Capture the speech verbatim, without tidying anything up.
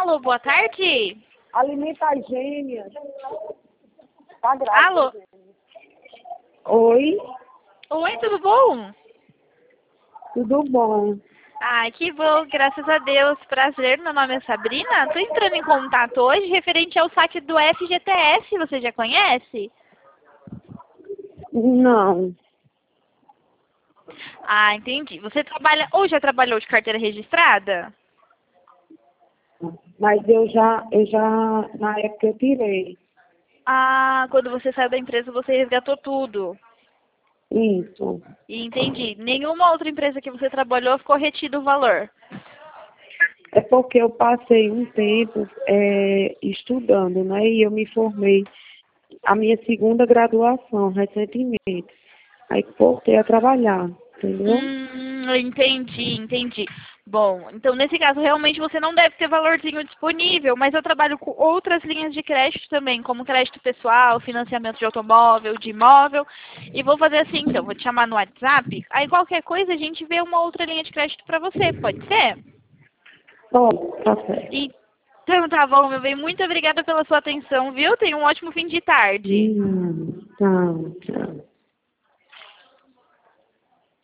Alô, boa tarde. Alimenta as gêmeas. Tá grávida. Alô. Oi, Oi, tudo bom? tudo bom? Ai, que bom, graças a Deus. Prazer, meu nome é Sabrina. Tô entrando em contato hoje referente ao saque do F G T S. Você já conhece? Não, Ah, entendi. Você trabalha ou já trabalhou de carteira registrada? mas eu já, eu já, na época eu tirei. Ah, quando você saiu da empresa, você resgatou tudo. Isso. Entendi. Nenhuma outra empresa que você trabalhou ficou retido o valor. É porque eu passei um tempo é, estudando, né? E eu me formei a minha segunda graduação recentemente. Aí voltei a trabalhar, entendeu? Hum, entendi, entendi. Bom, então nesse caso realmente você não deve ter valorzinho disponível, mas eu trabalho com outras linhas de crédito também, como crédito pessoal, financiamento de automóvel, de imóvel. E vou fazer assim, então, vou te chamar no WhatsApp, aí qualquer coisa a gente vê uma outra linha de crédito para você, pode ser? Ó, tá certo. Então tá bom, meu bem, muito obrigada pela sua atenção, viu? Tenha um ótimo fim de tarde. Hum, tá, tchau.